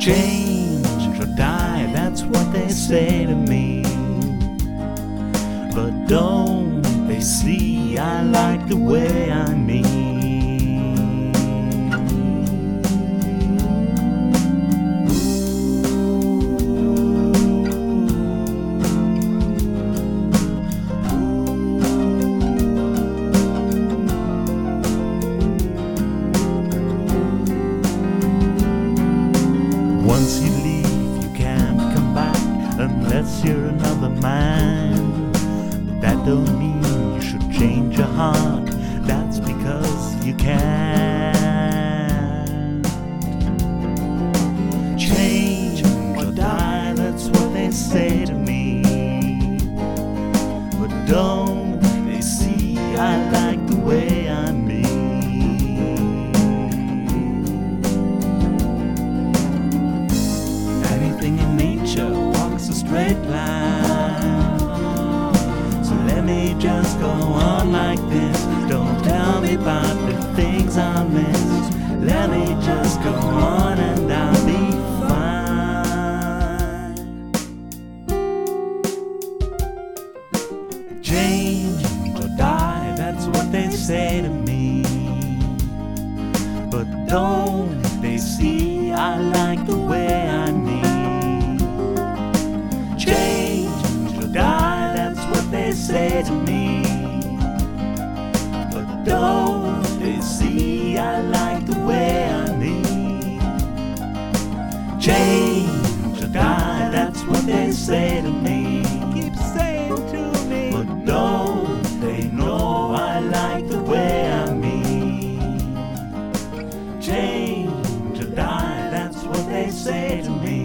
Change or die, that's what they say to me. But don't they see I like the way I'm me? Once you leave, you can't come back unless you're another man. But that don't mean you should change your heart. That's because you can't. Change or die, that's what they say to me. But don't they see I like the way I'm me? Everything in nature walks a straight line. So let me just go on like this. Don't tell me about the things I miss. Let me just go on and I'll be fine. Change or die, that's what they say to me. But don't they see I like the way I'm me? Change or die, that's what they say to me. But don't they see I like the way I'm me? Change or die, that's what they say to me. Keep saying to me. But don't they know I like the way I'm me? Change or die, that's what they say to me.